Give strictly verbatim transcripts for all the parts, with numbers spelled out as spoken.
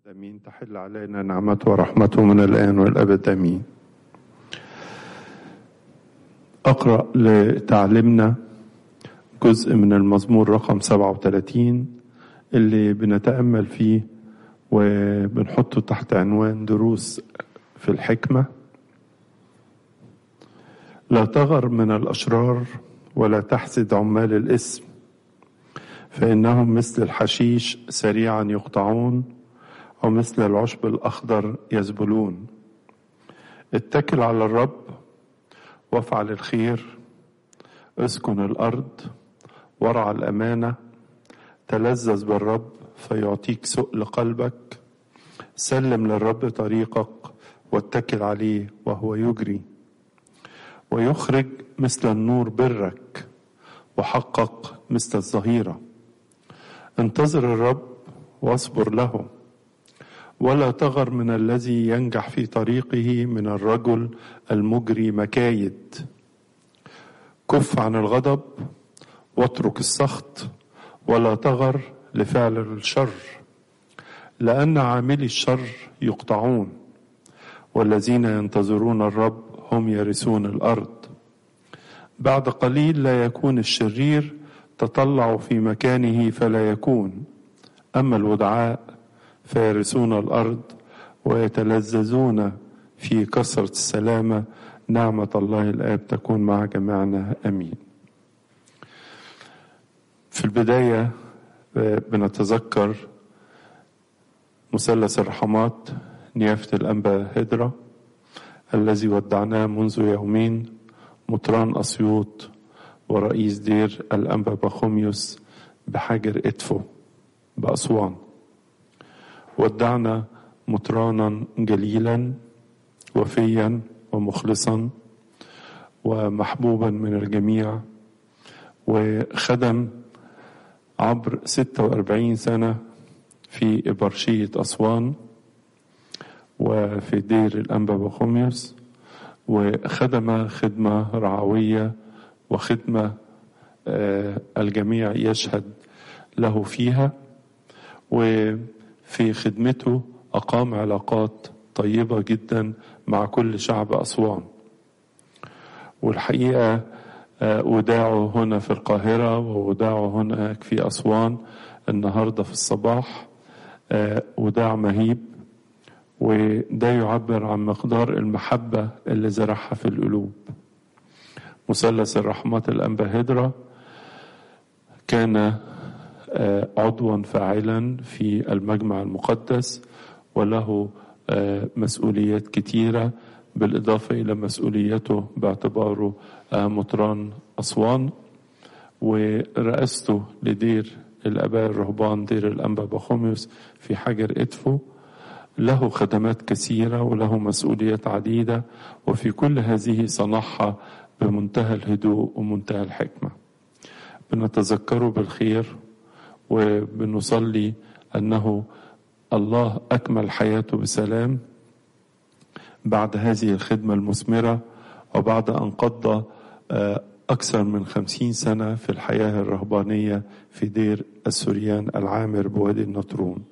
آمين. تحل علينا نعمته ورحمته من الآن والأبد آمين. أقرأ لتعلمنا جزء من المزمور رقم سبعة وثلاثين اللي بنتأمل فيه وبنحطه تحت عنوان دروس في الحكمة. لا تغر من الأشرار ولا تحسد عمال الإثم، فإنهم مثل الحشيش سريعا يقطعون ومثل العشب الأخضر يذبلون. اتكل على الرب وافعل الخير، اسكن الأرض وارعى الأمانة، تلذذ بالرب فيعطيك سؤل قلبك. سلم للرب طريقك واتكل عليه وهو يجري ويخرج مثل النور برك وحقق مثل الظهيرة. انتظر الرب واصبر له، ولا تغر من الذي ينجح في طريقه، من الرجل المجري مكايد. كف عن الغضب واترك السخط، ولا تغر لفعل الشر، لأن عاملي الشر يقطعون، والذين ينتظرون الرب هم يرثون الأرض. بعد قليل لا يكون الشرير، تطلع في مكانه فلا يكون. أما الودعاء فيرثون الأرض ويتلذذون في كثرة السلامة. نعمة الله الآب تكون مع جميعنا آمين. في البداية بنتذكر مثلث الرحمات نيافة الأنبا هدرة الذي ودعناه منذ يومين، مطران أسيوط ورئيس دير الأنبا بخوميوس بحجر إدفو بأسوان. ودعنا مطرانا جليلا وفيا ومخلصا ومحبوبا من الجميع، وخدم عبر ستة وأربعين سنة في إبرشية أسوان وفي دير الأنبا بخوميوس، وخدم خدمة رعوية وخدمة الجميع يشهد له فيها. وفي خدمته أقام علاقات طيبة جدا مع كل شعب أسوان. والحقيقة وداعه هنا في القاهرة ووداعه هناك في أسوان النهاردة في الصباح وداع مهيب، وده يعبر عن مقدار المحبة اللي زرعها في القلوب. مثلث الرحمات الأنبا هدرة كان عضوا فاعلا في المجمع المقدس، وله مسؤوليات كتيرة بالإضافة إلى مسؤوليته باعتباره مطران أسوان ورئاسته لدير الآباء الرهبان دير الأنبا بخوميوس في حجر إدفو. له خدمات كثيرة وله مسؤوليات عديدة، وفي كل هذه صنعها بمنتهى الهدوء ومنتهى الحكمة. بنتذكره بالخير وبنصلي أنه الله أكمل حياته بسلام بعد هذه الخدمة المثمرة، وبعد أن قضى أكثر من خمسين سنة في الحياة الرهبانية في دير السوريان العامر بوادي النطرون.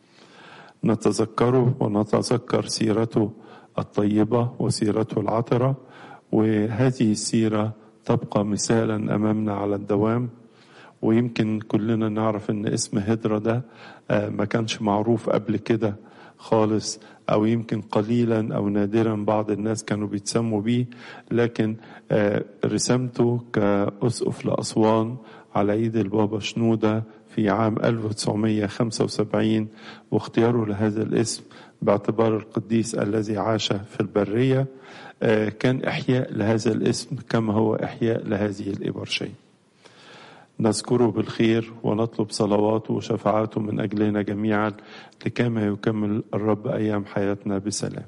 نتذكره ونتذكر سيرته الطيبة وسيرته العطرة، وهذه السيرة تبقى مثالا أمامنا على الدوام. ويمكن كلنا نعرف ان اسم هدرة ده ما كانش معروف قبل كده خالص، او يمكن قليلا او نادرا بعض الناس كانوا بيتسموا بيه، لكن رسمته كأسقف لأسوان على ايد البابا شنودة في عام ألف وتسعمائة وخمسة وسبعين، واختياره لهذا الاسم باعتبار القديس الذي عاش في البرية كان إحياء لهذا الاسم كما هو إحياء لهذه الإبرشية. نذكره بالخير ونطلب صلواته وشفاعاته من أجلنا جميعا لكما يكمل الرب أيام حياتنا بسلام.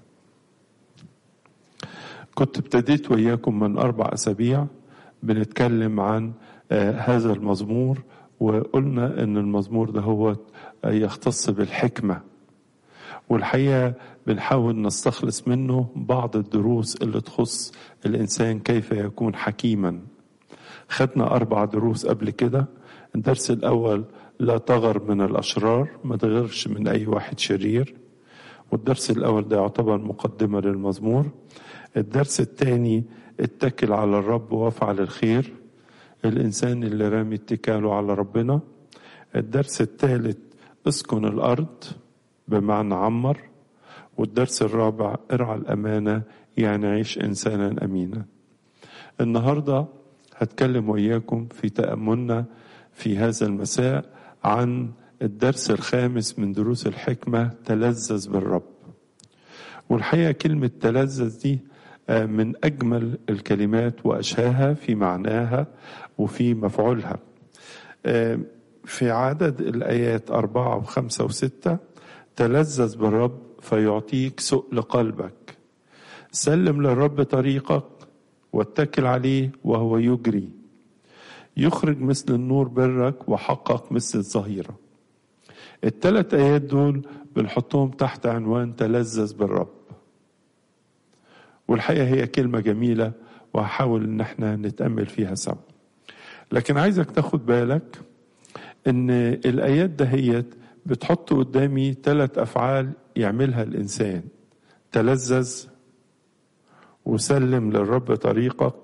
كنت ابتديت وإياكم من أربع أسابيع بنتكلم عن آه هذا المزمور، وقلنا أن المزمور ده هو يختص بالحكمة، والحقيقة بنحاول نستخلص منه بعض الدروس اللي تخص الإنسان كيف يكون حكيما. خدنا أربع دروس قبل كده. الدرس الأول لا تغر من الأشرار، ما تغيرش من أي واحد شرير. والدرس الأول ده يعتبر مقدمة للمزمور. الدرس الثاني اتكل على الرب وافعل الخير، الإنسان اللي رامي اتكاله على ربنا. الدرس الثالث اسكن الأرض، بمعنى عمر. والدرس الرابع ارعى الأمانة، يعني عيش إنسانا أمينا. النهاردة هتكلم وإياكم في تأملنا في هذا المساء عن الدرس الخامس من دروس الحكمة، تلذذ بالرب. والحقيقة كلمة تلذذ دي من أجمل الكلمات وأشهاها في معناها وفي مفعولها. في عدد الآيات أربعة وخمسة وستة: تلذذ بالرب فيعطيك سؤل قلبك، سلم للرب طريقك واتكل عليه وهو يجري، يخرج مثل النور برك وحقق مثل الظهيرة. الثلاث آيات دول بنحطهم تحت عنوان تلذذ بالرب. والحقيقة هي كلمة جميلة وهحاول ان احنا نتأمل فيها سوا. لكن عايزك تاخد بالك ان الآيات دهيت بتحط قدامي ثلاث أفعال يعملها الإنسان: تلذذ، وسلم للرب طريقك،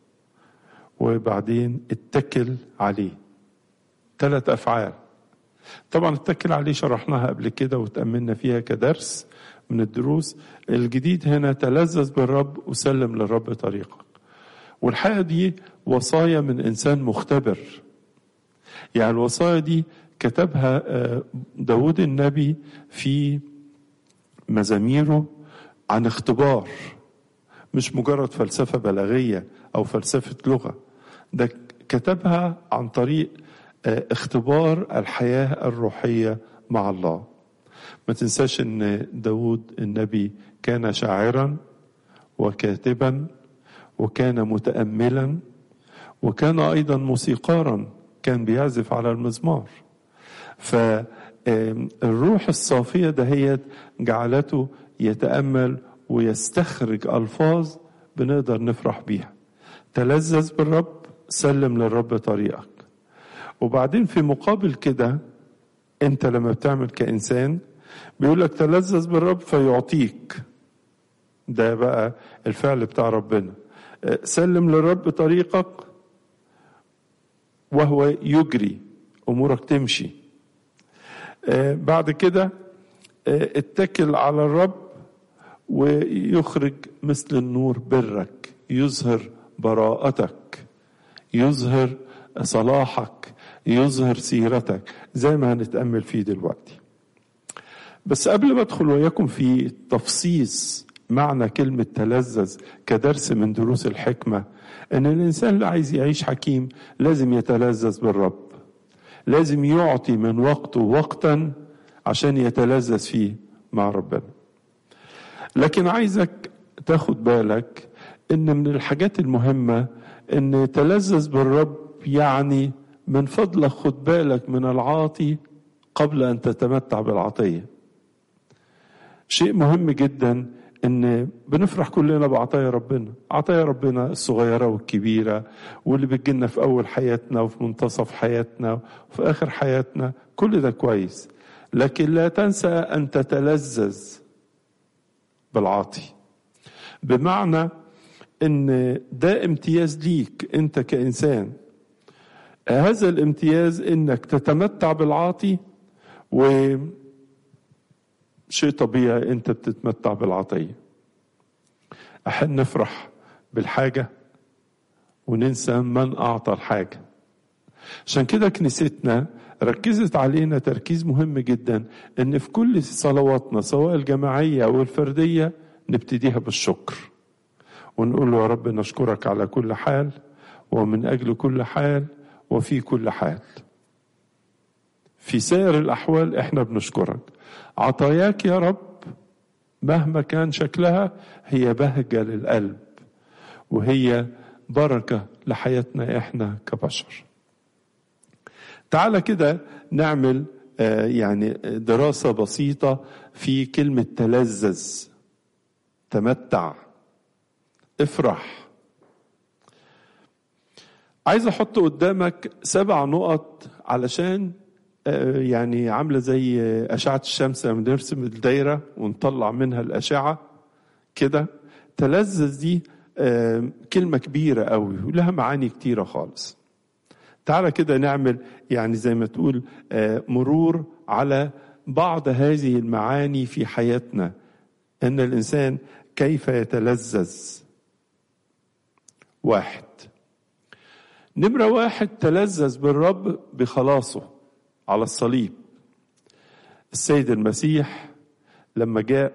وبعدين اتكل عليه. ثلاث أفعال. طبعا اتكل عليه شرحناها قبل كده وتأملنا فيها كدرس من الدروس. الجديد هنا تلذذ بالرب وسلم للرب طريقك. والحقيقة دي وصايا من إنسان مختبر. يعني الوصايا دي كتبها داود النبي في مزاميره عن اختبار، مش مجرد فلسفة بلاغية أو فلسفة لغة. ده كتبها عن طريق اختبار الحياة الروحية مع الله. ما تنساش ان داود النبي كان شاعرا وكاتبا وكان متأملا وكان أيضا موسيقارا، كان بيعزف على المزمار. فالروح الصافية دهيت جعلته يتأمل ويستخرج ألفاظ بنقدر نفرح بيها. تلذذ بالرب، سلم للرب طريقك. وبعدين في مقابل كده انت لما بتعمل كإنسان بيقول لك تلذذ بالرب فيعطيك. ده بقى الفعل بتاع ربنا. سلم للرب طريقك وهو يجري، امورك تمشي. بعد كده اتكل على الرب ويخرج مثل النور برك، يظهر براءتك، يظهر صلاحك، يظهر سيرتك، زي ما هنتأمل فيه دلوقتي. بس قبل ما ادخل وياكم في تفصيص معنى كلمة تلذذ كدرس من دروس الحكمة، ان الانسان اللي عايز يعيش حكيم لازم يتلذذ بالرب، لازم يعطي من وقته وقتا عشان يتلذذ فيه مع ربنا. لكن عايزك تاخد بالك ان من الحاجات المهمة ان تلذذ بالرب يعني من فضلك خد بالك من العاطي قبل ان تتمتع بالعطية. شيء مهم جدا ان بنفرح كلنا بعطايا ربنا، عطايا ربنا الصغيرة والكبيرة، واللي بتجينا في اول حياتنا وفي منتصف حياتنا وفي اخر حياتنا، كل ده كويس. لكن لا تنسى ان تتلذذ بالعاطي، بمعنى ان ده امتياز ليك انت كإنسان. هذا الامتياز انك تتمتع بالعاطي، وشيء طبيعي انت بتتمتع بالعطية. احنا نفرح بالحاجة وننسى من اعطى الحاجة. عشان كده كنيستنا ركزت علينا تركيز مهم جدا ان في كل صلواتنا سواء الجماعية او الفردية نبتديها بالشكر، ونقول له يا رب نشكرك على كل حال ومن اجل كل حال وفي كل حال. في سائر الأحوال احنا بنشكرك. عطاياك يا رب مهما كان شكلها هي بهجة للقلب، وهي بركة لحياتنا احنا كبشر. تعال كده نعمل آه يعني دراسة بسيطة في كلمة تلذذ. تمتع، افرح. عايز احط قدامك سبع نقط علشان يعني عاملة زي أشعة الشمس لما نرسم الدايرة ونطلع منها الأشعة كده. تلذذ دي كلمة كبيرة قوي ولها معاني كتيرة خالص. تعالى كده نعمل يعني زي ما تقول مرور على بعض هذه المعاني في حياتنا، أن الإنسان كيف يتلذذ. واحد، نمرة واحد، تلذذ بالرب بخلاصه على الصليب. السيد المسيح لما جاء،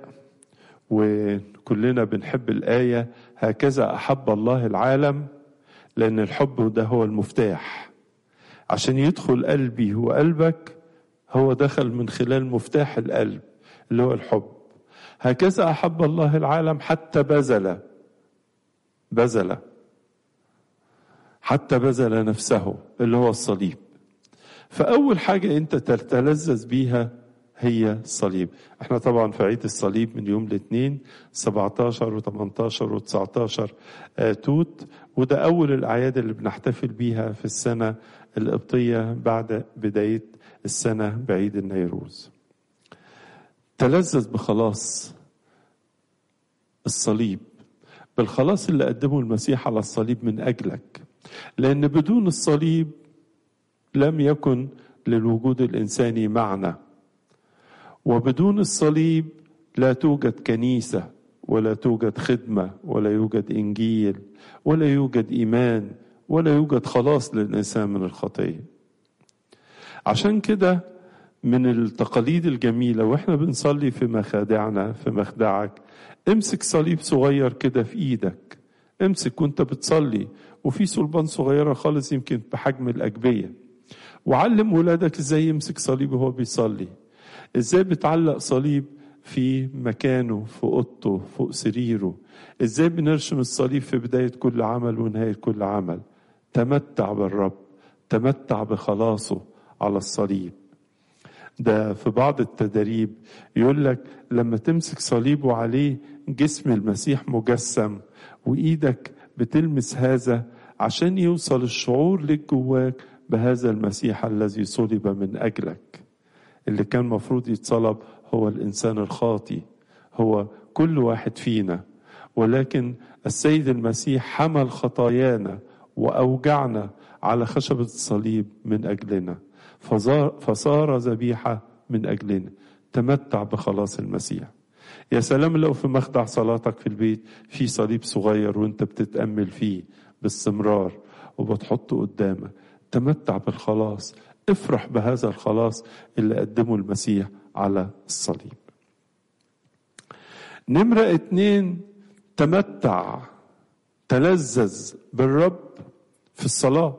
وكلنا بنحب الآية هكذا أحب الله العالم، لأن الحب ده هو المفتاح عشان يدخل قلبي وقلبك. هو دخل من خلال مفتاح القلب اللي هو الحب. هكذا أحب الله العالم حتى بذل بذل حتى بذل نفسه اللي هو الصليب. فأول حاجة أنت تتلذذ بيها هي الصليب. احنا طبعا في عيد الصليب من يوم الاثنين سبعتاشر وتمنتاشر وتسعتاشر توت، وده أول الأعياد اللي بنحتفل بيها في السنة القبطية بعد بداية السنة بعيد النيروز. تلذذ بخلاص الصليب، بالخلاص اللي قدمه المسيح على الصليب من أجلك، لأن بدون الصليب لم يكن للوجود الإنساني معنى، وبدون الصليب لا توجد كنيسة ولا توجد خدمة ولا يوجد إنجيل ولا يوجد إيمان ولا يوجد خلاص للإنسان من الخطية. عشان كده من التقاليد الجميلة وإحنا بنصلي في مخادعنا في مخدعك، امسك صليب صغير كده في إيدك، امسك وانت بتصلي، وفي صلبان صغيرة خالص يمكن بحجم الأجبية، وعلم ولادك ازاي يمسك صليب وهو بيصلي، ازاي بتعلق صليب في مكانه في اوضته فوق سريره، ازاي بنرشم الصليب في بداية كل عمل ونهاية كل عمل. تمتع بالرب، تمتع بخلاصه على الصليب. ده في بعض التدريب يقول لك لما تمسك صليب وعليه جسم المسيح مجسم وإيدك بتلمس هذا، عشان يوصل الشعور لك جواك بهذا المسيح الذي صلب من أجلك. اللي كان مفروض يتصلب هو الإنسان الخاطي، هو كل واحد فينا، ولكن السيد المسيح حمل خطايانا وأوجعنا على خشبة الصليب من أجلنا، فصار ذبيحة من أجلنا. تمتع بخلاص المسيح. يا سلام لو في مخدع صلاتك في البيت في صليب صغير وانت بتتأمل فيه باستمرار وبتحطه قدامك. تمتع بالخلاص، افرح بهذا الخلاص اللي قدمه المسيح على الصليب. نمرة اتنين، تمتع تلذذ بالرب في الصلاة.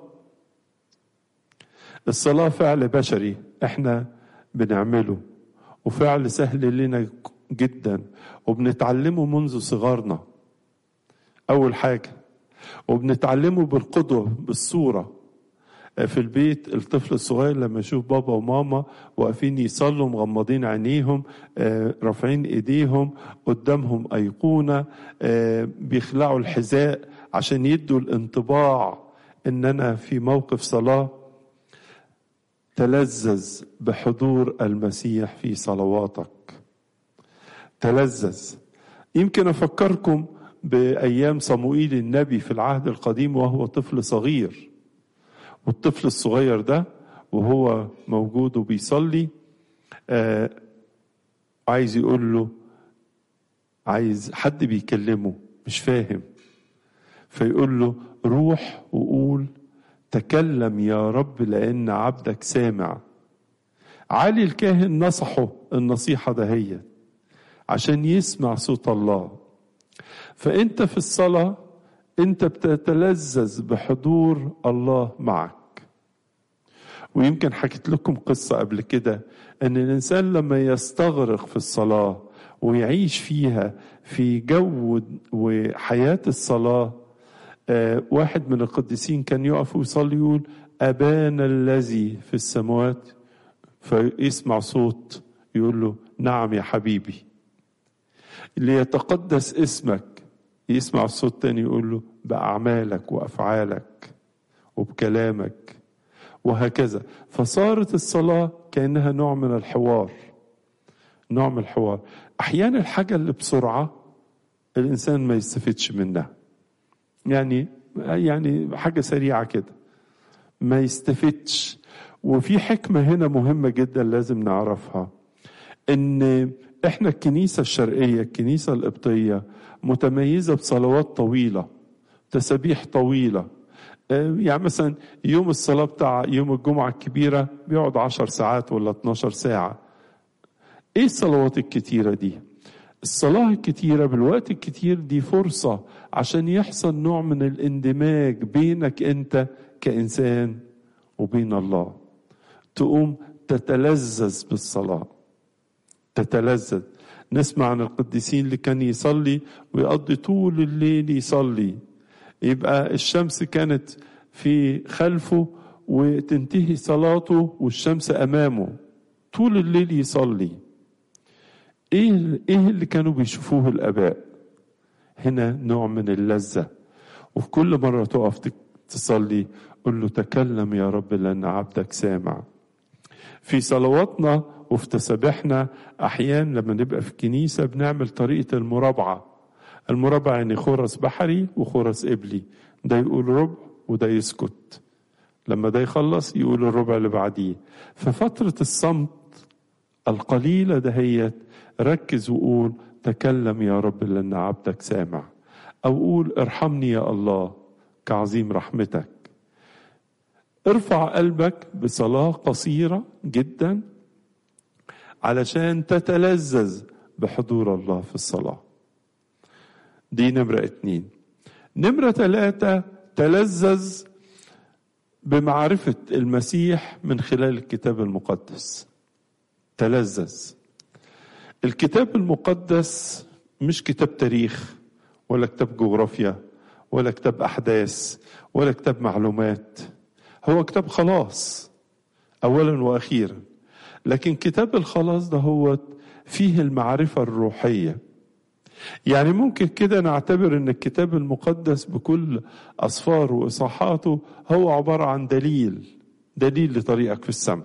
الصلاة فعل بشري احنا بنعمله، وفعل سهل لنا جدا وبنتعلمه منذ صغرنا أول حاجة، وبنتعلمه بالقدوة بالصورة. في البيت الطفل الصغير لما يشوف بابا وماما واقفين يصلوا مغمضين عينيهم رافعين ايديهم قدامهم أيقونة بيخلعوا الحذاء عشان يدوا الانطباع ان انا في موقف صلاة. تلذذ بحضور المسيح في صلواتك، تلذذ. يمكن أفكركم بأيام صموئيل النبي في العهد القديم وهو طفل صغير، والطفل الصغير ده وهو موجود وبيصلي آه عايز يقول له، عايز حد بيكلمه مش فاهم، فيقول له روح وقول تكلم يا رب لأن عبدك سامع. علي الكاهن نصحه النصيحة دهية عشان يسمع صوت الله. فأنت في الصلاة أنت بتتلذذ بحضور الله معك. ويمكن حكيت لكم قصة قبل كده أن الإنسان لما يستغرق في الصلاة ويعيش فيها في جو وحياة الصلاة، آه واحد من القديسين كان يقف ويصلي يقول أبانا الذي في السماوات، فيسمع صوت يقول له نعم يا حبيبي. ليتقدس اسمك، يسمع الصوت تاني يقول له بأعمالك وأفعالك وبكلامك. وهكذا. فصارت الصلاة كأنها نوع من الحوار، نوع من الحوار. أحيانا الحاجة اللي بسرعة الإنسان ما يستفدش منها، يعني يعني حاجة سريعة كده ما يستفدش. وفي حكمة هنا مهمة جدا لازم نعرفها، إن إحنا الكنيسة الشرقية، الكنيسة القبطية متميزة بصلوات طويلة، تسابيح طويلة. يعني مثلا يوم الصلاة بتاع يوم الجمعة الكبيرة بيقعد عشر ساعات ولا اتناشر ساعة. ايه الصلوات الكتيرة دي؟ الصلاة الكتيرة بالوقت الكتير دي فرصة عشان يحصل نوع من الاندماج بينك انت كإنسان وبين الله. تقوم تتلذذ بالصلاة، تتلذذ. نسمع عن القديسين اللي كان يصلي ويقضي طول الليل يصلي، يبقى الشمس كانت في خلفه وتنتهي صلاته والشمس أمامه، طول الليل يصلي. ايه ايه اللي كانوا بيشوفوه الآباء؟ هنا نوع من اللذة. وفي كل مرة تقف تصلي قل له تكلم يا رب لأن عبدك سامع. في صلواتنا وفي تسابيحنا أحيان لما نبقى في الكنيسة بنعمل طريقة المرابعة. المرابعة يعني خرس بحري وخرس قبلي، ده يقول ربع وده يسكت، لما ده يخلص يقول الربع اللي بعديه. ففترة الصمت القليلة دهيت ركز وقول تكلم يا رب لأن عبدك سامع، أو قول ارحمني يا الله كعظيم رحمتك. ارفع قلبك بصلاة قصيرة جدا علشان تتلذذ بحضور الله في الصلاة. دي نمرة اتنين. نمرة تلاتة، تلذذ بمعرفة المسيح من خلال الكتاب المقدس. تلذذ. الكتاب المقدس مش كتاب تاريخ ولا كتاب جغرافيا ولا كتاب أحداث ولا كتاب معلومات، هو كتاب خلاص أولا وأخيرا. لكن كتاب الخلاص ده هو فيه المعرفة الروحية. يعني ممكن كده نعتبر ان الكتاب المقدس بكل أصفاره وإصحاحاته هو عبارة عن دليل، دليل لطريقك في السماء.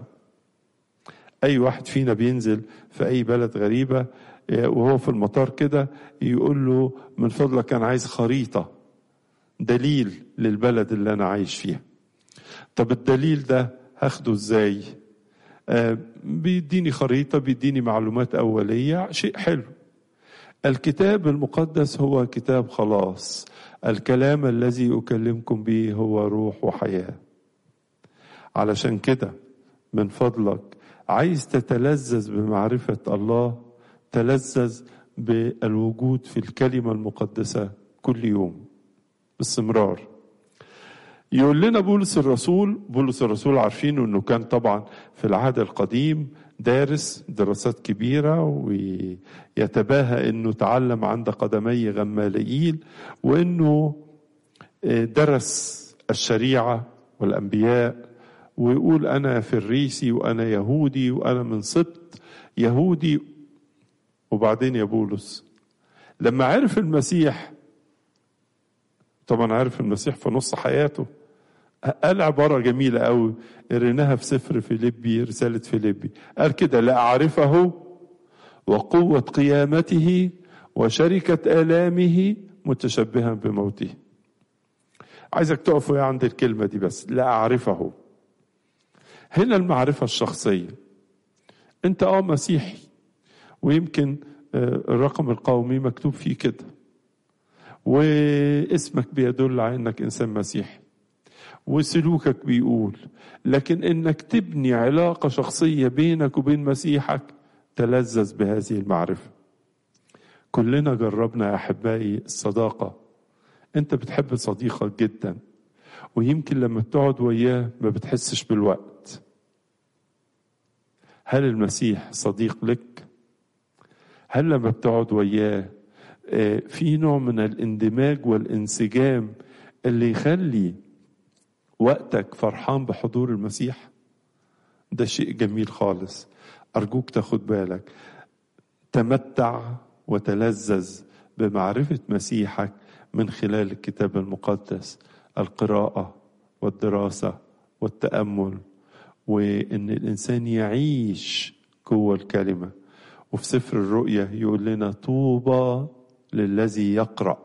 أي واحد فينا بينزل في أي بلد غريبة وهو في المطار كده يقول له من فضلك أنا عايز خريطة، دليل للبلد اللي أنا عايش فيها. طب الدليل ده هاخده ازاي؟ آه بيديني خريطة، بيديني معلومات أولية، شيء حلو. الكتاب المقدس هو كتاب خلاص، الكلام الذي أكلمكم به هو روح وحياة. علشان كده من فضلك عايز تتلذذ بمعرفة الله، تلذذ بالوجود في الكلمة المقدسة كل يوم باستمرار. يقول لنا بولس الرسول، بولس الرسول عارفين انه كان طبعا في العهد القديم دارس دراسات كبيرة ويتباهى انه تعلم عند قدمي غماليل، وانه درس الشريعة والانبياء، ويقول انا فريسي وانا يهودي وانا من سبط يهودي. وبعدين يا بولس لما عرف المسيح، طبعا عارف المسيح في نص حياته، قال عبارة جميلة قوي قريناها في سفر فيليبي، رسالة فيليبي، قال كده لأعرفه وقوة قيامته وشركة آلامه متشبها بموته. عايزك تقفوا عند الكلمة دي بس، لأعرفه. هنا المعرفة الشخصية. انت اه مسيحي ويمكن الرقم القومي مكتوب فيه كده واسمك بيدل على انك انسان مسيحي وسلوكك بيقول، لكن انك تبني علاقة شخصية بينك وبين مسيحك تلذذ بهذه المعرفة. كلنا جربنا يا احبائي الصداقة. انت بتحب صديقك جدا ويمكن لما تقعد وياه ما بتحسش بالوقت. هل المسيح صديق لك؟ هل لما بتقعد وياه في نوع من الاندماج والانسجام اللي يخلي وقتك فرحان بحضور المسيح؟ ده شيء جميل خالص. أرجوك تاخد بالك، تمتع وتلذذ بمعرفة مسيحك من خلال الكتاب المقدس، القراءة والدراسة والتأمل، وإن الإنسان يعيش جوه الكلمة. وفي سفر الرؤيا يقول لنا طوبى للذي يقرأ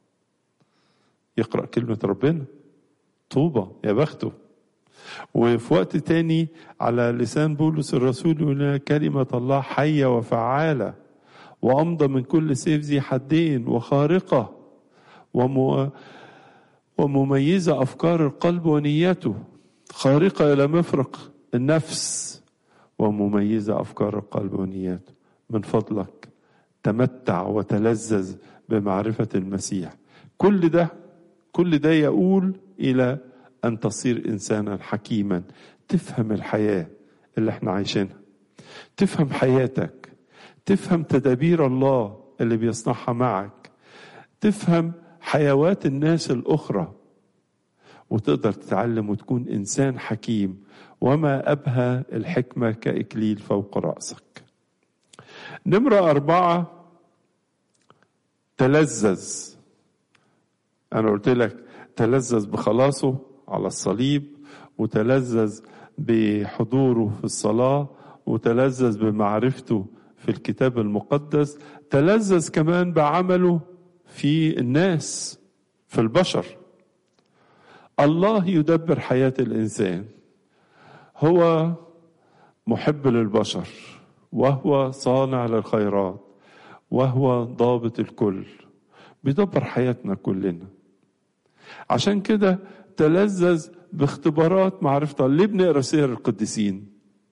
يقرأ كلمة ربنا، طوبى يا بخته. وفي وقت تاني على لسان بولس الرسول يقول لنا كلمة الله حية وفعالة وأمضى من كل سيف ذي حدين وخارقة وم... ومميزة أفكار القلب ونيته، خارقة إلى مفرق النفس ومميزة أفكار القلب ونياته. من فضلك تمتع وتلذذ بمعرفة المسيح. كل ده كل ده يقول إلى أن تصير إنسانا حكيما، تفهم الحياة اللي احنا عايشينها، تفهم حياتك، تفهم تدابير الله اللي بيصنعها معك، تفهم حيوات الناس الأخرى، وتقدر تتعلم وتكون إنسان حكيم. وما أبهى الحكمة كإكليل فوق رأسك. نمرة أربعة، تلذذ. أنا قلت لك تلذذ بخلاصه على الصليب، وتلذذ بحضوره في الصلاة، وتلذذ بمعرفته في الكتاب المقدس، تلذذ كمان بعمله في الناس، في البشر. الله يدبر حياة الإنسان، هو محب للبشر، وهو صانع للخيرات، وهو ضابط الكل، بيدبر حياتنا كلنا. عشان كده تلذذ باختبارات معرفة. ليه بنقرأ سير القديسين؟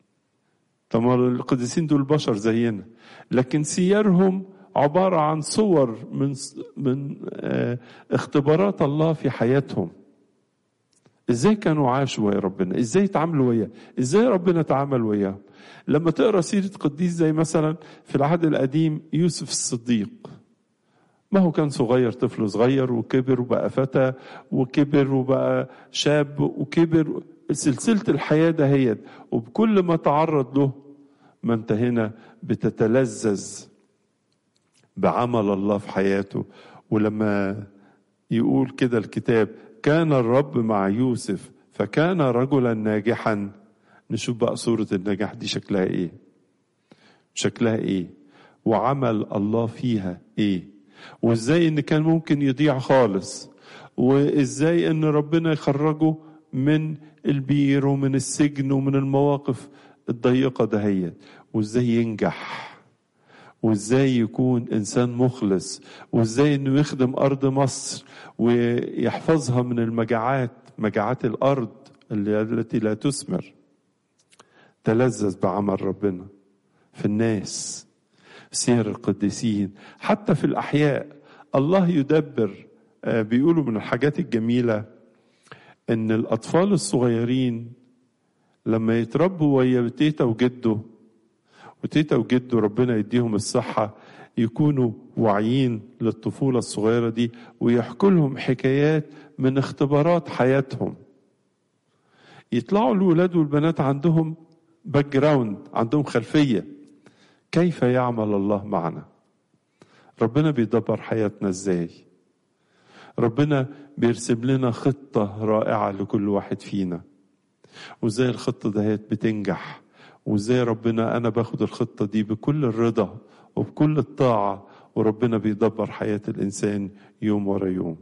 طب القديسين دول بشر زينا، لكن سيرهم عبارة عن صور من من اختبارات الله في حياتهم. ازاي كانوا عاشوا ويا ربنا، ازاي تعاملوا وياه، ازاي ربنا تعامل وياه. لما تقرأ سيرة قديس زي مثلا في العهد القديم يوسف الصديق، ما هو كان صغير، طفل صغير، وكبر وبقى فتى، وكبر وبقى شاب، وكبر سلسلة الحياة دهيت، وبكل ما تعرض له ما انت هنا بتتلذذ بعمل الله في حياته. ولما يقول كده الكتاب كان الرب مع يوسف فكان رجلا ناجحا، نشوف بقى صورة النجاح دي شكلها ايه، شكلها ايه، وعمل الله فيها ايه، وازاي ان كان ممكن يضيع خالص، وازاي ان ربنا يخرجه من البير ومن السجن ومن المواقف الضيقة دهيت، وازاي ينجح، وازاي يكون انسان مخلص، وازاي انه يخدم ارض مصر ويحفظها من المجاعات، مجاعات الارض التي لا تثمر. تلذذ بعمل ربنا في الناس، سير القديسين، حتى في الأحياء الله يدبر. بيقولوا من الحاجات الجميلة إن الأطفال الصغيرين لما يتربوا ويا تيتا وجده، وتيتا وجده ربنا يديهم الصحة، يكونوا واعيين للطفولة الصغيرة دي، ويحكوا لهم حكايات من اختبارات حياتهم. يطلعوا الولاد والبنات عندهم باك جراوند، عندهم خلفية كيف يعمل الله معنا، ربنا بيدبر حياتنا ازاي، ربنا بيرسم لنا خطة رائعة لكل واحد فينا، وازاي الخطة دهيت بتنجح، وازاي ربنا انا باخد الخطة دي بكل الرضا وبكل الطاعة، وربنا بيدبر حياة الانسان يوم ورا يوم.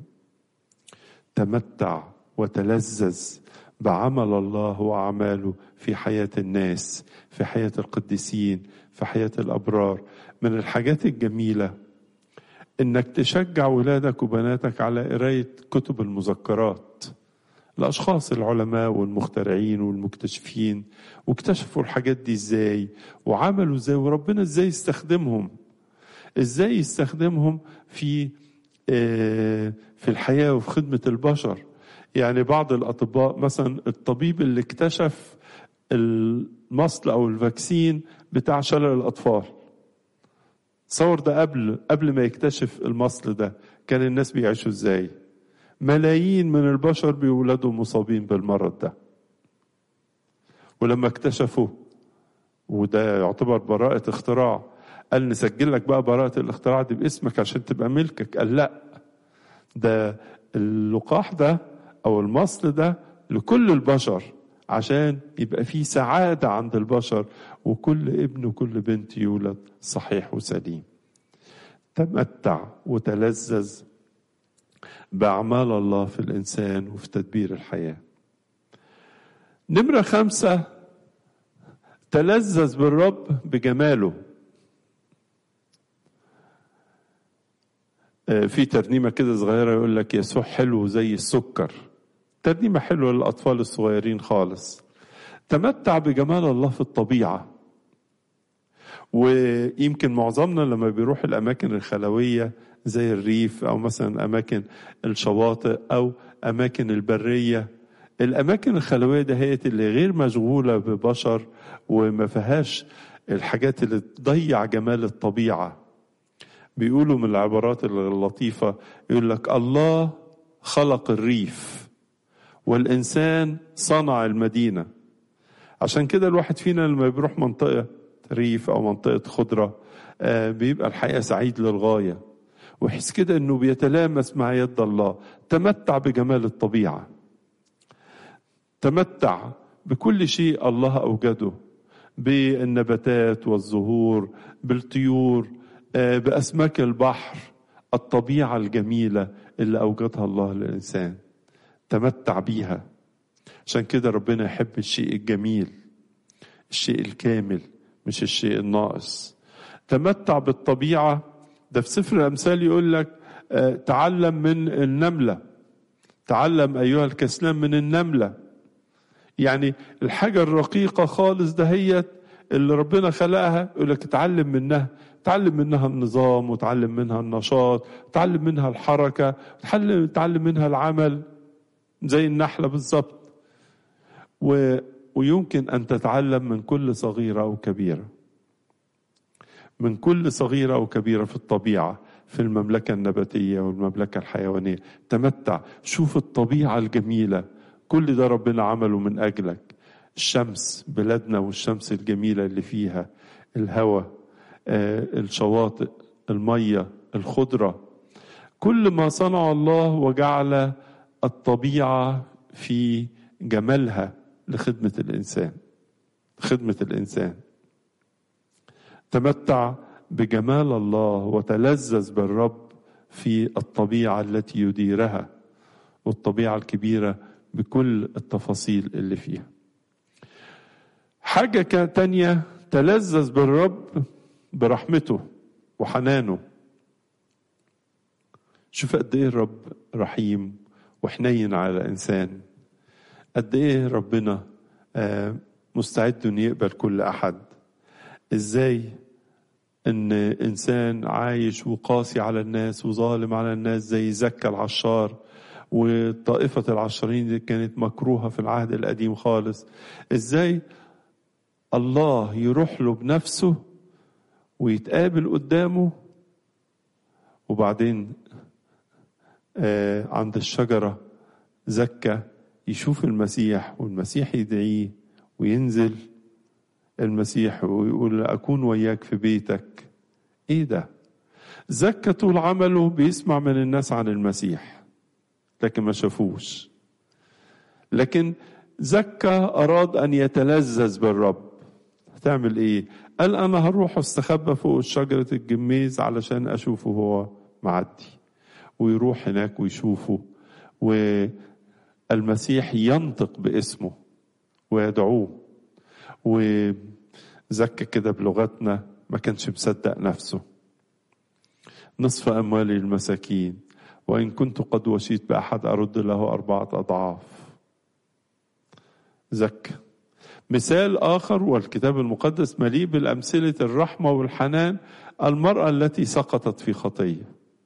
تمتع وتلذذ بعمل الله وأعماله في حياة الناس، في حياة القديسين، في حياة الأبرار. من الحاجات الجميلة إنك تشجع ولادك وبناتك على قراية كتب المذكرات، الأشخاص العلماء والمخترعين والمكتشفين، واكتشفوا الحاجات دي إزاي، وعملوا إزاي، وربنا إزاي يستخدمهم، إزاي يستخدمهم في في الحياة وفي خدمة البشر. يعني بعض الأطباء مثلا الطبيب اللي اكتشف المصل أو الفاكسين بتاع شلل الأطفال، تصور ده قبل قبل ما يكتشف المصل ده كان الناس بيعيشوا ازاي؟ ملايين من البشر بيولدوا مصابين بالمرض ده. ولما اكتشفوا، وده يعتبر براءة اختراع، قال نسجل لك بقى براءة الاختراع دي باسمك عشان تبقى ملكك. قال لا، ده اللقاح ده او المصل ده لكل البشر، عشان يبقى في سعادة عند البشر، وكل ابن وكل بنت يولد صحيح وسليم. تمتع وتلذذ بأعمال الله في الإنسان وفي تدبير الحياة. نمرة خمسة، تلذذ بالرب بجماله. في ترنيمة كده صغيرة يقول لك يسوع حلو زي السكر، ترنيمة حلوة للأطفال الصغيرين خالص. تمتع بجمال الله في الطبيعة. ويمكن معظمنا لما بيروح الأماكن الخلوية زي الريف أو مثلا أماكن الشواطئ أو أماكن البرية، الأماكن الخلوية ده هي اللي غير مشغولة ببشر وما فيهاش الحاجات اللي تضيع جمال الطبيعة. بيقولوا من العبارات اللطيفة يقول لك الله خلق الريف والإنسان صنع المدينة. عشان كده الواحد فينا لما بيروح منطقة ريف أو منطقة خضرة آه بيبقى الحقيقة سعيد للغاية، ويحس كده أنه بيتلامس مع يد الله. تمتع بجمال الطبيعة، تمتع بكل شيء الله أوجده، بالنباتات والزهور، بالطيور، آه بأسماك البحر، الطبيعة الجميلة اللي أوجدها الله للإنسان. تمتع بيها. عشان كده ربنا يحب الشيء الجميل، الشيء الكامل، مش الشيء الناقص. تمتع بالطبيعة. ده في سفر الأمثال يقول لك آه تعلم من النملة، تعلم أيها الكسلان من النملة. يعني الحاجة الرقيقة خالص دهيت اللي ربنا خلقها يقول لك تعلم منها، تعلم منها النظام، وتعلم منها النشاط، تعلم منها الحركة، تعلم تعلم منها العمل، زي النحلة بالظبط. و... ويمكن أن تتعلم من كل صغيرة أو كبيرة، من كل صغيرة أو كبيرة في الطبيعة، في المملكة النباتية والمملكة الحيوانية. تمتع، شوف الطبيعة الجميلة، كل ده ربنا عمله من أجلك. الشمس، بلادنا والشمس الجميلة اللي فيها، الهواء، آه، الشواطئ، المية، الخضرة، كل ما صنع الله وجعل الطبيعة في جمالها لخدمة الإنسان، خدمة الإنسان. تمتع بجمال الله وتلذذ بالرب في الطبيعة التي يديرها، والطبيعة الكبيرة بكل التفاصيل اللي فيها. حاجة تانية، تلذذ بالرب برحمته وحنانه. شوف قد ايه الرب رحيم وحنين على الإنسان، قد ايه ربنا مستعد ان يقبل كل أحد. ازاي ان انسان عايش وقاسي على الناس وظالم على الناس زي زكا العشار، وطائفة العشرين دي كانت مكروهة في العهد القديم خالص، ازاي الله يروح له بنفسه ويتقابل قدامه، وبعدين آه عند الشجرة زكا يشوف المسيح، والمسيح يدعيه وينزل المسيح ويقول أكون وياك في بيتك. ايه ده؟ زكا طول عمله بيسمع من الناس عن المسيح لكن ما شافوش. لكن زكا أراد أن يتلذذ بالرب. هتعمل ايه؟ قال أنا هروح استخبى فوق شجرة الجميز علشان أشوفه هو معدي، ويروح هناك ويشوفه، والمسيح ينطق باسمه ويدعوه. وزكا كده بلغتنا ما كانش مصدق نفسه. نصف أموالي المساكين، وإن كنت قد وشيت بأحد أرد له أربعة أضعاف. زكا. مثال آخر، والكتاب المقدس مليء بالأمثلة الرحمة والحنان، المرأة التي سقطت في خطية،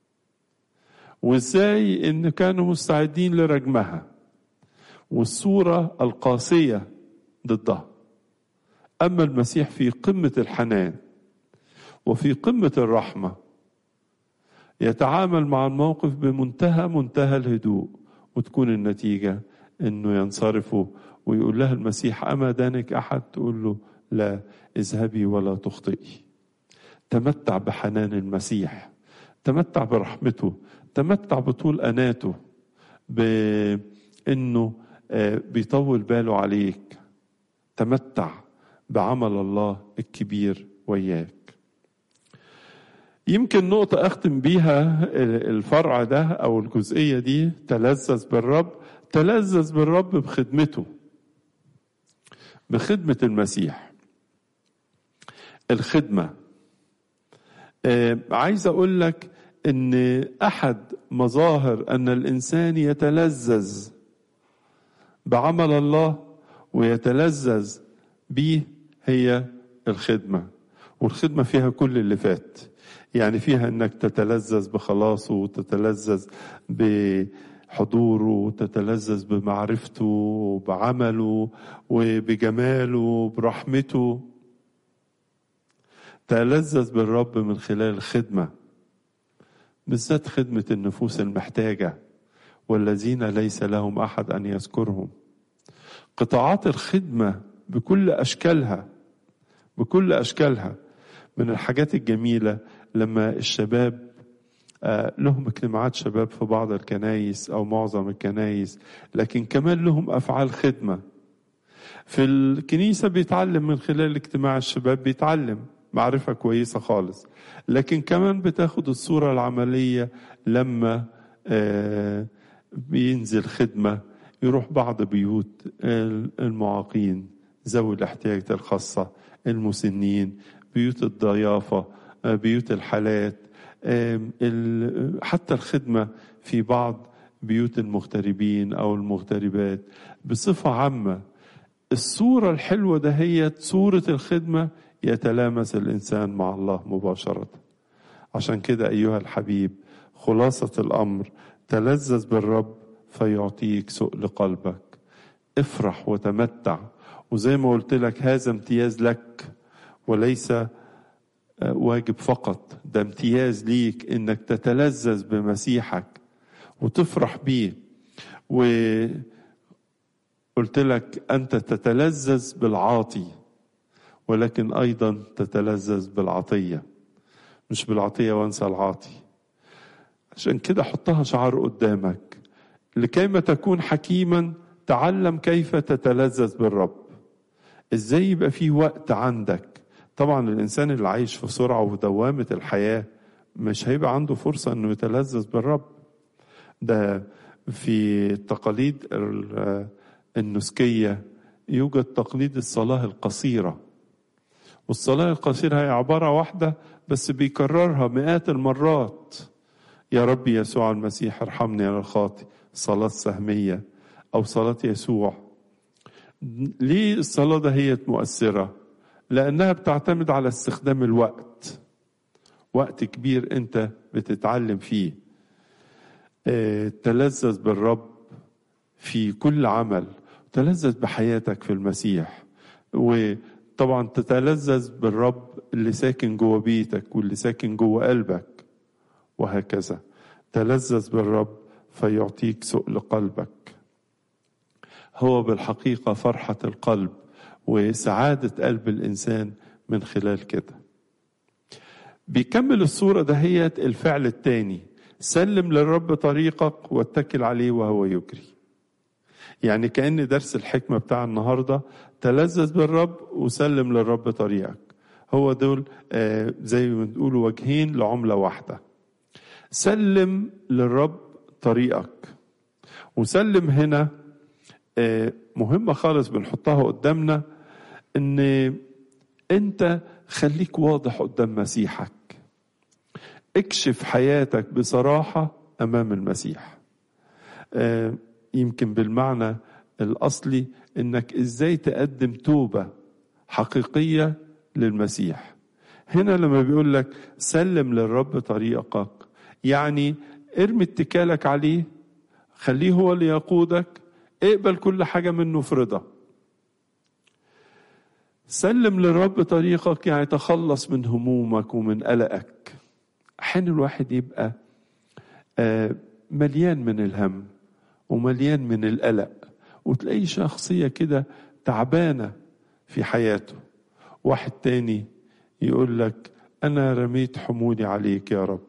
وإزاي إن كانوا مستعدين لرجمها، والصورة القاسية ضدها. أما المسيح في قمة الحنان وفي قمة الرحمة، يتعامل مع الموقف بمنتهى منتهى الهدوء، وتكون النتيجة إنه ينصرفوا ويقول لها المسيح أما دانك أحد؟ تقول له لا، اذهبي ولا تخطئي. تمتع بحنان المسيح، تمتع برحمته، تمتع بطول أناته، بأنه بيطول باله عليك. تمتع بعمل الله الكبير وياك. يمكن نقطة أختم بيها الفرع ده أو الجزئية دي، تلذذ بالرب. تلذذ بالرب بخدمته، بخدمة المسيح. الخدمة، آه عايز أقول لك إن أحد مظاهر أن الإنسان يتلذذ بعمل الله ويتلذذ به هي الخدمة. والخدمة فيها كل اللي فات، يعني فيها انك تتلذذ بخلاصه وتتلذذ بحضوره وتتلذذ بمعرفته وبعمله وبجماله وبرحمته. تلذذ بالرب من خلال الخدمة، بالذات خدمة النفوس المحتاجة والذين ليس لهم أحد أن يذكرهم. قطاعات الخدمة بكل أشكالها، بكل أشكالها. من الحاجات الجميلة لما الشباب آه لهم اجتماعات شباب في بعض الكنايس أو معظم الكنايس، لكن كمان لهم أفعال خدمة في الكنيسة. بيتعلم من خلال اجتماع الشباب، بيتعلم معرفة كويسة خالص، لكن كمان بتاخد الصورة العملية لما آه بينزل خدمة، يروح بعض بيوت المعاقين، ذوي الاحتياجات الخاصة، المسنين، بيوت الضيافة، بيوت الحالات، حتى الخدمة في بعض بيوت المغتربين أو المغتربات بصفة عامة. الصورة الحلوة ده هي صورة الخدمة، يتلامس الإنسان مع الله مباشرة. عشان كده أيها الحبيب، خلاصة الأمر تلذذ بالرب فيعطيك سؤل قلبك. افرح وتمتع، وزي ما قلت لك هذا امتياز لك وليس واجب فقط، ده امتياز ليك انك تتلذذ بمسيحك وتفرح بيه. وقلت لك انت تتلذذ بالعاطي، ولكن ايضا تتلذذ بالعطية، مش بالعطية وانسى العاطي. عشان كده حطها شعار قدامك، لكيما تكون حكيما تعلم كيف تتلذذ بالرب. ازاي يبقى في وقت عندك. طبعا الانسان اللي عايش في سرعة ودوامة الحياة مش هيبقى عنده فرصة انه يتلذذ بالرب. ده في التقاليد النسكية يوجد تقليد الصلاة القصيرة، والصلاة القصيرة هي عبارة واحدة بس بيكررها مئات المرات. يا رب يسوع المسيح ارحمني على الخاطئ، صلاة سهمية أو صلاة يسوع. ليه الصلاة ده هي مؤثرة؟ لأنها بتعتمد على استخدام الوقت، وقت كبير أنت بتتعلم فيه. اه تلذذ بالرب في كل عمل، تلذذ بحياتك في المسيح. وطبعا تتلذذ بالرب اللي ساكن جوه بيتك واللي ساكن جوه قلبك، وهكذا. تلذذ بالرب فيعطيك سؤل قلبك. هو بالحقيقة فرحة القلب وسعادة قلب الإنسان من خلال كده. بيكمل الصورة دهيت الفعل الثاني، سلم للرب طريقك واتكل عليه وهو يجري. يعني كأن درس الحكمة بتاع النهاردة تلذذ بالرب وسلم للرب طريقك. هو دول آه زي ما بنقولوا وجهين لعملة واحدة. سلم للرب طريقك، وسلم هنا آه مهمة خالص بنحطها قدامنا، ان انت خليك واضح قدام مسيحك. اكشف حياتك بصراحة امام المسيح. آه يمكن بالمعنى الاصلي انك ازاي تقدم توبة حقيقية للمسيح. هنا لما بيقول لك سلم للرب طريقك، يعني ارمي اتكالك عليه، خليه هو اللي يقودك، اقبل كل حاجة منه في رضا. سلم للرب طريقك يعني تخلص من همومك ومن قلقك. أحيانا الواحد يبقى مليان من الهم ومليان من القلق، وتلاقي شخصية كده تعبانة في حياته. واحد تاني يقول لك أنا رميت حمولي عليك يا رب،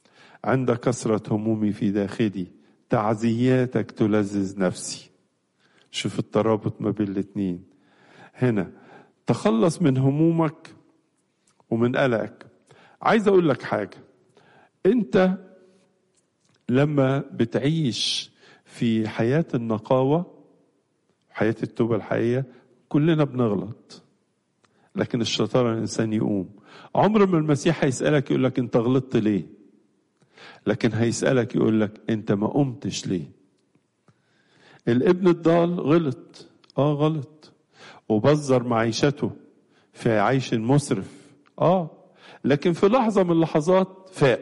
عند كثرة همومي في داخلي تعزياتك تلذذ نفسي. شوف الترابط ما بين الاتنين. هنا تخلص من همومك ومن قلقك. عايز اقول لك حاجة، انت لما بتعيش في حياة النقاوة، حياة التوبة الحقيقية، كلنا بنغلط، لكن الشطارة الإنسان يقوم. عمر ما المسيح هيسألك يقول لك أنت غلطت ليه، لكن هيسألك يقول لك أنت ما قمتش ليه. الابن الضال غلط، آه غلط، وبذر معيشته في عيش مسرف، آه لكن في لحظة من اللحظات فاق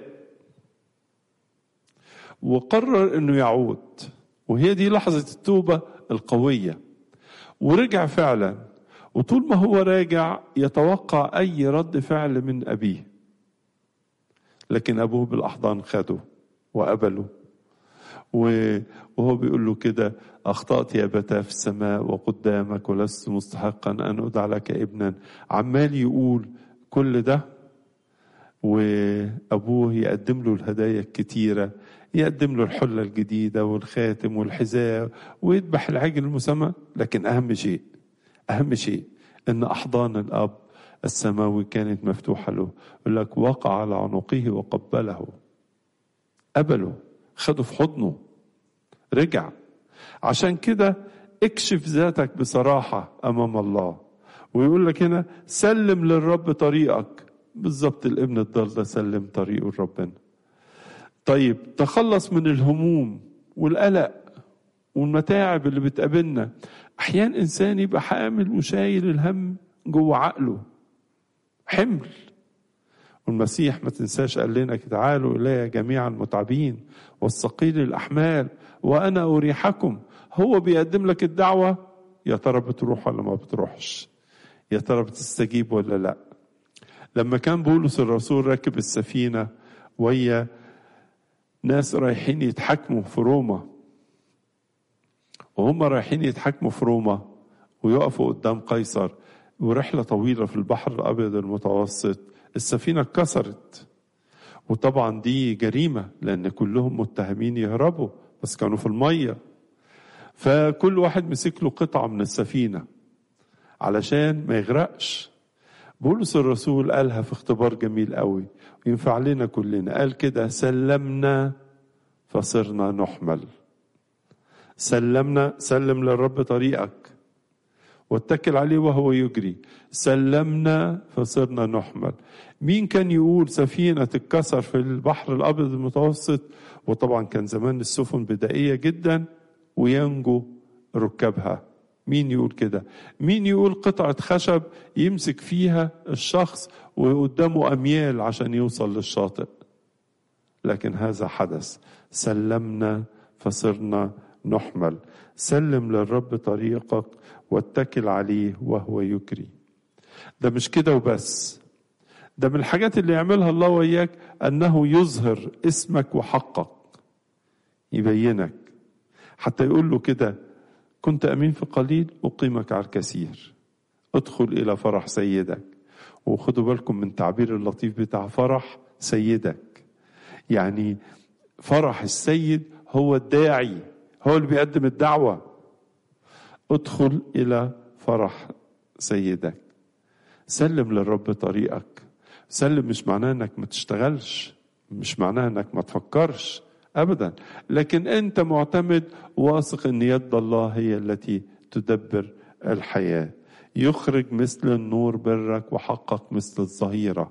وقرر أنه يعود، وهي دي لحظة التوبة القوية، ورجع فعلا. وطول ما هو راجع يتوقع أي رد فعل من أبيه، لكن أبوه بالأحضان خده وقبله، وهو بيقول له كده: أخطأت يا أبتاه في السماء وقدامك ولست مستحقا أن أدعى لك ابنا. عمال يقول كل ده، وأبوه يقدم له الهدايا الكتيرة، يقدم له الحلة الجديدة والخاتم والحذاء ويذبح العجل المسمى. لكن أهم شيء أهم شيء إن أحضان الأب السماوي كانت مفتوحة له. يقول لك: وقع على عنقه وقبله، قبله، خده في حضنه، رجع. عشان كده اكشف ذاتك بصراحة أمام الله. ويقول لك هنا: سلم للرب طريقك. بالظبط الابن الضال ده سلم طريقه لربنا. طيب تخلص من الهموم والقلق والمتاعب اللي بتقابلنا. أحيان إنسان يبقى حامل وشايل الهم جوه عقله، حمل. والمسيح ما تنساش قال لنا: تعالوا إلي جميعا المتعبين والثقيل الأحمال وأنا أريحكم. هو بيقدم لك الدعوة، يا ترى بتروح ولا ما بتروحش؟ يا ترى بتستجيب ولا لا؟ لما كان بولس الرسول راكب السفينة ويا ناس رايحين يتحكموا في روما، وهم رايحين يتحكموا في روما ويقفوا قدام قيصر، ورحلة طويلة في البحر الأبيض المتوسط، السفينة اتكسرت. وطبعا دي جريمة، لأن كلهم متهمين يهربوا، بس كانوا في المية. فكل واحد مسك له قطعة من السفينة علشان ما يغرقش. بولس الرسول قالها في اختبار جميل قوي وينفع لنا كلنا. قال كده: سلمنا فصرنا نحمل. سلمنا، سلم للرب طريقك واتكل عليه وهو يجري. سلمنا فصرنا نحمل. مين كان يقول سفينة تتكسر في البحر الأبيض المتوسط؟ وطبعا كان زمان السفن بدائية جدا وينجو ركابها. مين يقول كده؟ مين يقول قطعة خشب يمسك فيها الشخص وقدامه أميال عشان يوصل للشاطئ؟ لكن هذا حدث. سلمنا فصرنا نحمل. سلم للرب طريقك واتكل عليه وهو يجري. ده مش كده وبس، ده من الحاجات اللي يعملها الله وياك أنه يظهر اسمك وحقك، يبينك، حتى يقول له كده: كنت أمين في قليل أقيمك على الكثير، ادخل إلى فرح سيدك. وخدوا بالكم من تعبير اللطيف بتاع فرح سيدك، يعني فرح السيد هو الداعي، هو اللي بيقدم الدعوة. ادخل إلى فرح سيدك. سلم للرب طريقك. سلم مش معناه انك ما تشتغلش، مش معناه انك ما تفكرش ابدا، لكن انت معتمد واثق ان يد الله هي التي تدبر الحياة. يخرج مثل النور برك وحقق مثل الظهيرة.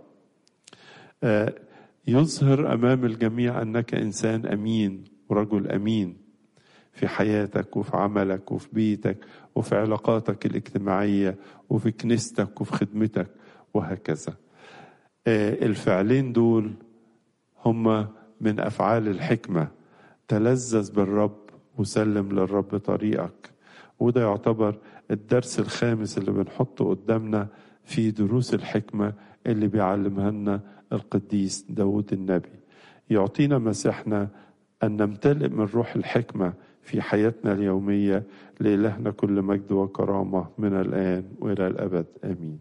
آه يظهر امام الجميع انك انسان امين ورجل امين في حياتك وفي عملك وفي بيتك وفي علاقاتك الاجتماعية وفي كنيستك وفي خدمتك وهكذا. آه الفعلين دول هما من أفعال الحكمة. تلذذ بالرب وسلم للرب طريقك. وده يعتبر الدرس الخامس اللي بنحطه قدامنا في دروس الحكمة اللي بيعلمها لنا القديس داود النبي. يعطينا مسيحنا أن نمتلئ من روح الحكمة في حياتنا اليومية. لإلهنا كل مجد وكرامة من الآن وإلى الأبد، آمين.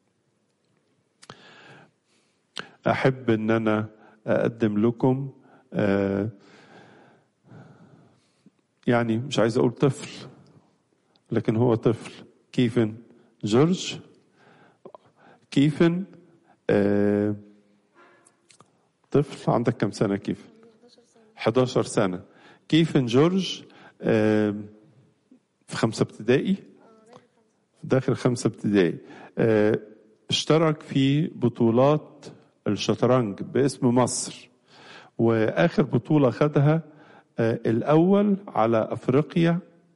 أحب أن أنا أقدم لكم آه يعني مش عايز أقول طفل، لكن هو طفل. كيفن جورج كيفن آه طفل. عندك كم سنة كيفن؟ حداشر سنة. كيفن جورج آه في خمسة ابتدائي، داخل خمسة ابتدائي. آه اشترك في بطولات الشطرنج باسم مصر، وآخر بطولة خدها آه الأول على أفريقيا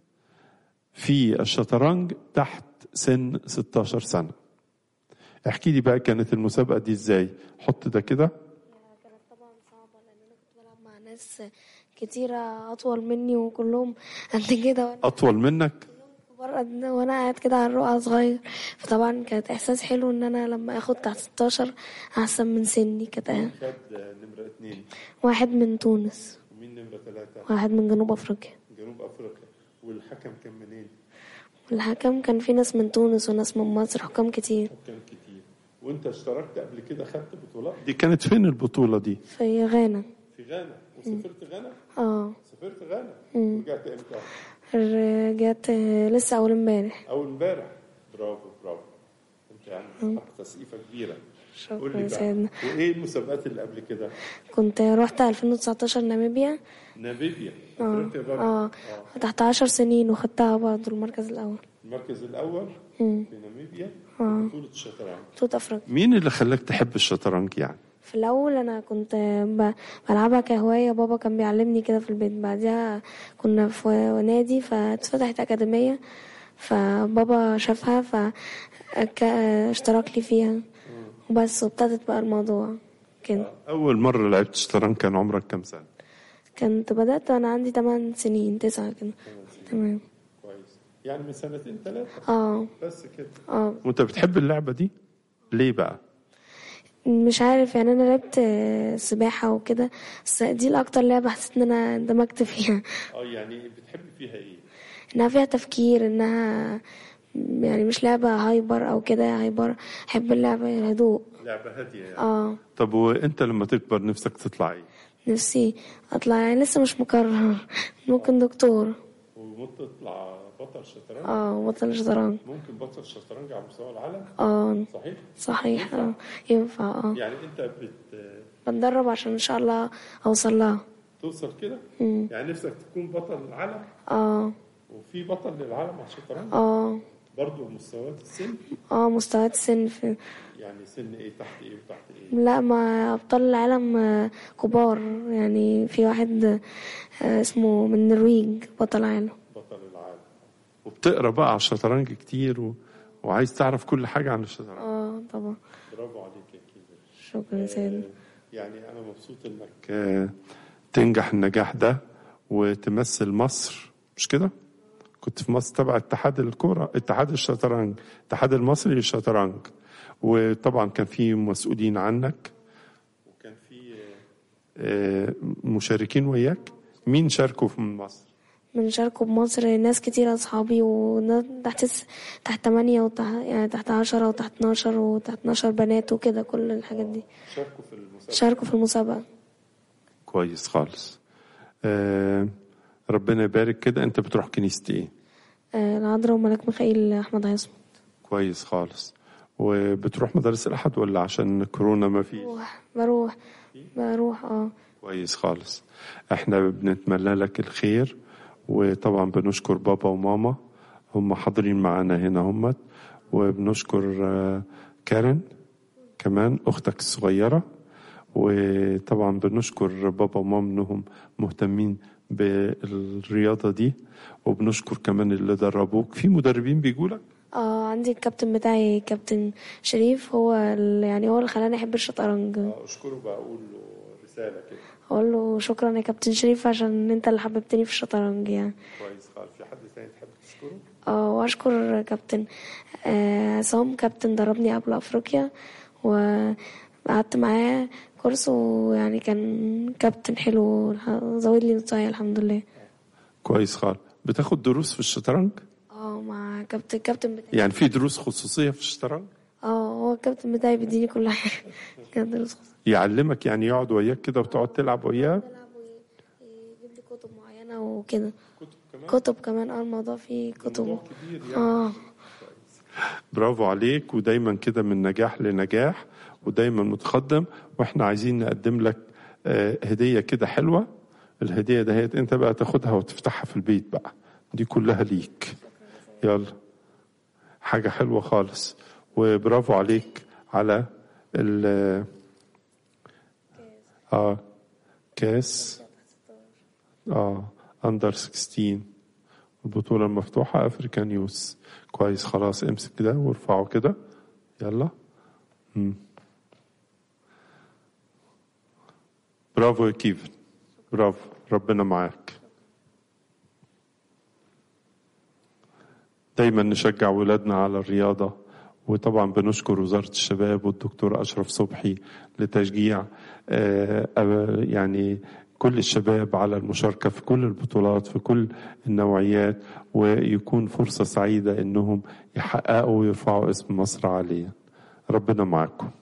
في الشطرنج تحت سن ستاشر سنة. احكي لي بقى كانت المسابقة دي ازاي؟ حط ده كده. كانت طبعا صعبة لأن أنا كنت بلعب مع ناس كتيرة أطول مني وكلهم قد كده، وأنا أطول منك؟ كبار قد- وأنا قاعد كده على الرقعة صغير. فطبعا كانت إحساس حلو إن أنا لما أخد تحت ستاشر أحسن من سني. كانت خد نمرة اتنين. واحد من تونس. ومين نمرة ثلاثة؟ واحد من جنوب أفريقيا. جنوب أفريقيا. والحكم كان منين؟ والحكم كان في ناس من تونس وناس من مصر، حكام كتير. حكام كتير. وانت اشتركت قبل كده، خدت بطولات؟ دي كانت فين البطولة دي؟ في غانا. في غانا. وسافرت غانا؟ اه سافرت غانا. مم. رجعت امتى؟ رجعت لسه أول امبارح. أول امبارح. برافو برافو. انت يعني حق تسقيفة كبيرة. قول لي شكرا بقى، سيدنا. وايه المسابقات اللي قبل كده؟ كنت رحت ألفين وتسعتاشر ناميبيا. ناميبيا. اه افريقيا برضه. اه تحت عشر سنين وخدتها برضه المركز الأول. المركز الأول مم. في ناميبيا اه بطولة الشطرنج. بطولة أفريقيا. مين اللي خلاك تحب الشطرنج يعني؟ في الأول أنا كنت ب- بلعبها كهواية، بابا كان بيعلمني كده في البيت. بعدها كنا في نادي فاتفتحت أكاديمية، فبابا شافها فاشترك لي فيها وبس، وابتدت بقى الموضوع كده. أول مرة لعبت شطرنج كان عمرك كم سنة؟ كنت بدأت وأنا عندي تمن سنين تسعة كده. تمام. كويس. يعني من سنتين ثلاثة اه بس كده. اه وانت بتحب اللعبة دي؟ ليه بقى؟ مش عارف يعني، انا لعبت سباحة وكده، بس دي الاكتر لعبة حسيت ان انا اندمجت فيها. اه يعني بتحب فيها ايه؟ انها فيها تفكير، انها يعني مش لعبة هايبر او كده. هايبر احب اللعبة هدوء. لعبة هادية يعني. اه طب وانت لما تكبر نفسك تطلع ايه؟ نفسي اطلع، يعني لسه مش مقرر، ممكن دكتور. وممكن تطلع بطل شطرنج؟ اه بطل شطرنج. ممكن بطل شطرنج على مستوى العالم؟ اه صحيح؟ صحيح. اه ينفع. اه يعني انت بت بتدرب عشان ان شاء الله اوصل لها. توصل كده؟ مم. يعني نفسك تكون بطل العالم؟ اه وفي بطل للعالم على الشطرنج؟ اه برضه مستويات السن؟ اه مستويات السن في. يعني سن ايه تحت ايه وتحت ايه؟ لا، ما ابطال العالم آه، كبار. يعني في واحد آه، اسمه من النرويج بطل عالم. بطل العالم. وبتقرا بقى على الشطرنج كتير و... وعايز تعرف كل حاجة عن الشطرنج. اه طبعا. برافو عليك يا كيزر. شكرا سيدنا. يعني أنا مبسوط إنك آه، تنجح النجاح ده وتمثل مصر، مش كده؟ كنت في مصر تبع اتحاد الكرة، اتحاد الشطرنج، الاتحاد المصري للشطرنج، وطبعا كان في مسؤولين عنك وكان في آه، مشاركين وياك. مين شاركوا من مصر؟ بنشاركوا بمصر ناس كتير أصحابي، وتحت تحت تمانية وتحت يعني تحت عشرة وتحت اتناشر وتحت اتناشر بنات وكده، كل الحاجات دي. شاركوا في المسابقة. شاركوا في المسابقة. كويس خالص. آه ربنا يبارك. كده انت بتروح كنيسة ايه؟ آه العذراء وملاك ميخائيل أحمد عاصم. كويس خالص. وبتروح مدارس الأحد ولا عشان كورونا ما فيش؟ بروح بروح بروح اه كويس خالص. احنا بنتمنى لك الخير، وطبعا بنشكر بابا وماما هم حاضرين معانا هنا همت، وبنشكر آه، كارين كمان أختك الصغيرة، وطبعا بنشكر بابا وماما انهم مهتمين بالرياضة دي، وبنشكر كمان اللي دربوك. في مدربين بيقولك؟ اه عندي الكابتن بتاعي كابتن شريف، هو ال- يعني هو اللي خلاني احب الشطرنج. اشكره بقول له رسالة كده. اقول له شكرا يا كابتن شريف عشان انت اللي حببتني في الشطرنج يعني. كويس خالص. في حد تاني تحب تشكره؟ اه واشكر كابتن آه، عصام، كابتن دربني قبل افريقيا وقعدت معاه كورس، ويعني كان كابتن حلو، زود لي نصايح الحمد لله. كويس خالص. بتاخد دروس في الشطرنج؟ اه مع كابتن الكابتن بتاعي. يعني في دروس خصوصية في الشطرنج؟ اه هو الكابتن بتاعي بيديني كل حاجه. كان دروس خاصة. يعلمك يعني، يقعد وياك كده وتقعد تلعب وياه؟ بلعب ويجيب لي كتب معينه وكده. كتب كتب كمان. اه الموضوع فيه كتب. موضوع كبير يعني. اه برافو عليك، ودايما كده من نجاح لنجاح ودايما متقدم. واحنا عايزين نقدم لك آه، هدية كده حلوة. الهدية دهيت انت بقى تاخدها وتفتحها في البيت بقى، دي كلها ليك. يلا، حاجة حلوة خالص. وبرافو عليك على ال اه كاس اه اندر ستاشر، البطولة المفتوحة افريكان يوس. كويس، خلاص امسك كده وارفعه كده. يلا. مم. برافو يا كيفن، برافو، ربنا معاك. دايما نشجع ولادنا على الرياضة، وطبعا بنشكر وزارة الشباب والدكتور أشرف صبحي لتشجيع آه، آه، يعني كل الشباب على المشاركة في كل البطولات في كل النوعيات، ويكون فرصة سعيدة إنهم يحققوا ويرفعوا اسم مصر عاليا. ربنا معاكم.